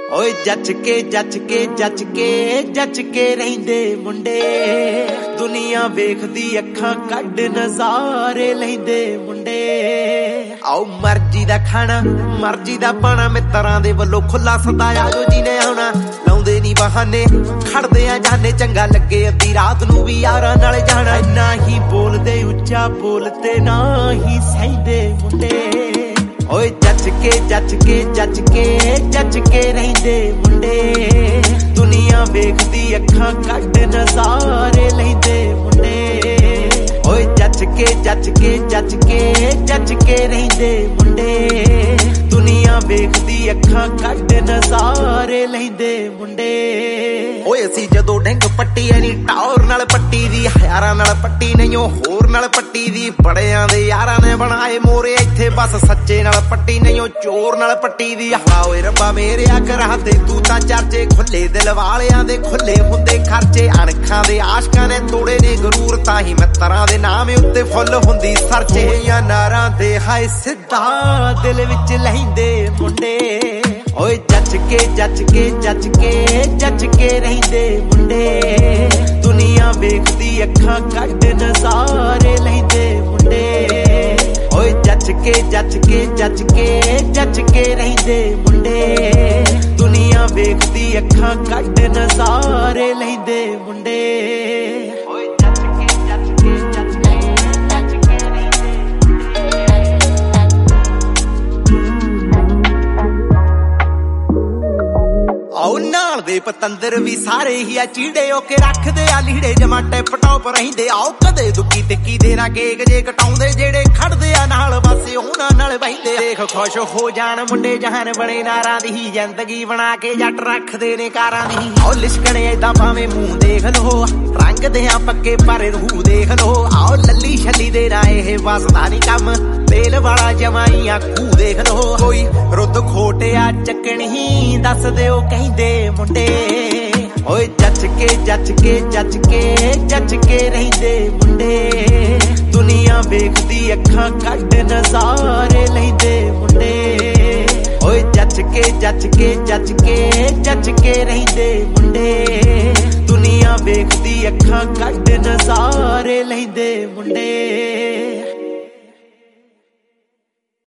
ਓਏ ਜੱਜ ਕੇ ਰਹਿੰਦੇ ਮੁੰਡੇ, ਦੁਨੀਆ ਵੇਖਦੀ ਅੱਖਾਂ ਕੱਢ ਨਜ਼ਾਰੇ ਲੈਂਦੇ ਮੁੰਡੇ। ਆਓ ਮਰਜ਼ੀ ਦਾ ਖਾਣਾ ਮਰਜ਼ੀ ਦਾ ਪਾਣਾ, ਮਿੱਤਰਾਂ ਦੇ ਵੱਲੋਂ ਖੁੱਲਾ ਸੱਦਾ ਆਜੋ ਜਿਹਨੇ ਆਉਣਾ। ਲਾਉਂਦੇ ਨੀ ਬਹਾਨੇ ਖੜਦੇ ਆ ਜਾਨੇ, ਚੰਗਾ ਲੱਗੇ ਅੱਧੀ ਰਾਤ ਨੂੰ ਵੀ ਯਾਰਾਂ ਨਾਲ ਜਾਣਾ। ਨਾ ਹੀ ਬੋਲਦੇ ਉੱਚਾ ਬੋਲ ਤੇ ਨਾ ਹੀ ਸਹਿੰਦੇ ਮੁੰਡੇ। ਓਏ ਜੱਜ ਕੇ ਰਹਿੰਦੇ ਮੁੰਡੇ, ਦੁਨੀਆ ਵੇਖਦੀ ਅੱਖਾਂ ਕੱਢ ਨਜ਼ਾਰੇ ਲੈਂਦੇ ਮੁੰਡੇ। ਓਏ ਜੱਜ ਕੇ ਰਹਿੰਦੇ ਮੁੰਡੇ, ਦੁਨੀਆ ਵੇਖਦੀ ਅੱਖਾਂ ਕੱਢ ਨਜ਼ਾਰੇ ਲੈਂਦੇ ਮੁੰਡੇ। ਓਏ ਅਸੀਂ ਜਦੋਂ ਡਿੰਗ ਪੱਟੀ ਐ ਨੀ ਟੌਰ ਨਾਲ ਪੱਟੀ ਦੀ, ਯਾਰਾਂ ਨਾਲ ਪੱਟੀ ਨਹੀਂ ਉਹ ਹੋਰ ਨਾਲ ਪੱਟੀ ਦੀ। ਬੜਿਆਂ ਦੇ ਯਾਰਾਂ ਨੇ ਬਣਾਏ ਮੋਰੇ ਇੱਥੇ, ਬਸ ਸੱਚੇ ਨਾਲ ਪੱਟੀ ਨਹੀਂ ਉਹ ਚੋਰ ਨਾਲ ਪੱਟੀ ਦੀ। ਓਏ ਰੱਬਾ ਮੇਰਿਆ ਕਰਾ ਦੇ ਤੂੰ ਤਾਂ ਚਰਚੇ, ਖੁੱਲੇ ਦਿਲ ਵਾਲਿਆਂ ਦੇ ਖੁੱਲੇ ਹੁੰਦੇ ਖਰਚੇ। ਅਣਖਾਂ ਦੇ ਆਸ਼ਕਾਂ ਨੇ ਤੋੜੇ ਨੇ ਗਰੂਰ, ਤਾਂ ਹੀ ਮਿੱਤਰਾਂ ਦੇ ਨਾਮ ਉੱਤੇ ਫੁੱਲ ਹੁੰਦੀ ਸਰਚੇ। ਹੋਈਆਂ ਨਾਰਾਂ ਦੇ ਹਾਏ ਸਿੱਧਾ ਦਿਲ ਵਿੱਚ ਲੈਂਦੇ ਮੁੰਡੇ। ਓਏ ਜੱਜ ਕੇ ਰਹਿੰਦੇ ਮੁੰਡੇ, ਦੁਨੀਆ ਵੇਖਦੀ ਅੱਖਾਂ ਕੱਢ ਨਜ਼ਾਰੇ ਲੈਂਦੇ ਮੁੰਡੇ। ਓਏ ਜੱਜ ਕੇ ਰਹਿੰਦੇ ਮੁੰਡੇ, ਦੁਨੀਆ ਵੇਖਦੀ ਅੱਖਾਂ ਕੱਢ ਨਜ਼ਾਰੇ ਲੈਂਦੇ ਮੁੰਡੇ। ਓਏ ਜੱਜ ਕੇ ਆਓ ਨਾਲ ਦੇ ਪਤੰਦਰ ਵੀ ਸਾਰੇ ਹੀ ਆ ਚੀੜੇ, ਹੋ ਕੇ ਰੱਖਦੇ ਆ ਲੀੜੇ ਜਮਾ ਟਿਪ ਟੌਪ ਰਹਿੰਦੇ। ਆਓ ਕਦੇ ਦੁੱਕੀ ਟਿੱਕੀ ਦੇ ਨਾ ਕੇਕ ਜੇ ਕਟਾਉਂਦੇ, ਜਿਹੜੇ ਖੜਦੇ ਆ ਨਾਲ ਬਸ ਉਹਨਾਂ ਨਾਲ ਬਹਿੰਦੇ। ਦੇਖ ਖੁਸ਼ ਹੋ ਜਾਣ ਮੁੰਡੇ ਜਹਾਨ ਬਣੇ ਨਾਰਾਂ ਦੀ, ਜ਼ਿੰਦਗੀ ਬਣਾ ਕੇ ਜੱਟ ਰੱਖਦੇ ਨੇ ਕਾਰਾਂ ਦੀ। ਆਓ ਲਿਸ਼ਕਣੇ ਏਦਾਂ ਭਾਵੇਂ ਮੂੰਹ ਦੇਖ ਲੋ, ਰੰਗ ਦੇ ਆ ਪੱਕੇ ਪਰ ਰੂਹ ਦੇਖ ਲੋ। ਆਓ ਲੱਲੀ ਛੱਲੀ ਦੇ ਨਾ ਇਹ ਵਸਦਾ ਨੀ ਕੰਮ, ਤੇਲ ਵਾਲਾ ਜਮਾਈਆਂ ਖੂਹ ਦੇਖ ਲੋ। ਕੋਈ ਰੁੱਤ ਖੋਟਿਆ ਚੱਕਣੀ ਦੱਸ ਦਿਓ ਕਹਿੰਦੇ ਮੁੰਡੇ। ਓਏ ਜੱਜ ਕੇ ਰਹਿੰਦੇ ਮੁੰਡੇ, ਦੁਨੀਆ ਵੇਖਦੀ ਅੱਖਾਂ ਕੱਢ ਨਜ਼ਾਰੇ ਲੈਂਦੇ ਮੁੰਡੇ। ਓਏ ਜੱਜ ਕੇ ਰਹਿੰਦੇ ਮੁੰਡੇ, ਦੁਨੀਆ ਵੇਖਦੀ ਅੱਖਾਂ ਕੱਢ ਨਜ਼ਾਰੇ ਲੈਂਦੇ ਮੁੰਡੇ।